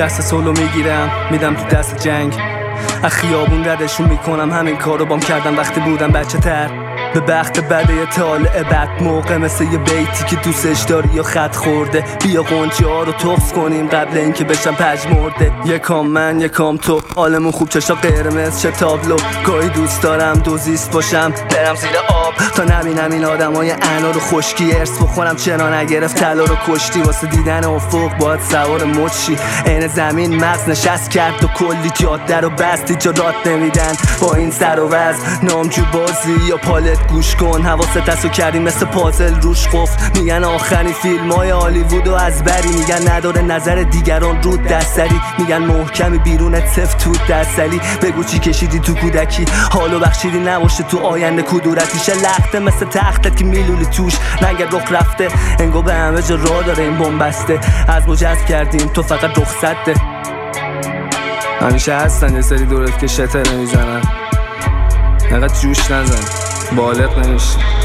دست سولو میگیرم میدم تو دست جنگ، از خیابون ردشون میکنم. همین کارو بام کردم وقتی بودم بچه تر. به بخت بده یه طالع بد موقع، مثل یه بیتی که دوستش داری یا خط خورده. بیا قنچه ها رو تخص کنیم قبل اینکه بشم پژمرده. یکام من یکام تو، حالمون خوب چشا قرمز چه تابلو. گاهی دوست دارم دوزیست باشم برم زیر آب تا نبینم این آدمای انا رو خشکی. ارث بخورم چنا نگرفت طلا رو کشتی. واسه دیدن افق باید سوار مچی. عین زمین مغز نشست کرد و کلی جاده رو بستی جا رات نمیدن. با این سر و وضع نامجو بازی یا پالت گوش کن، حواست هستو کردیم مثل پازل روش قفل. میگن آخرین فیلم های هالیوود و از بری، میگن نداره نظر دیگران رو دستری. میگن محکمی بیرونت سفت تو دستلی. بگو چی کشیدی تو کودکی حالو بخشیدی نباشه تو آینده کدورتیشه. لخته مثل تختت که میلولی توش نگه رخ رفته. انگو به همه جا راه داره این بومبسته. از مجاز کردیم تو فقط رخصت ده. همیشه هستن یه سری دورت که شتر نمیزنن. نقدر جوش نزن بالغ نمیشه.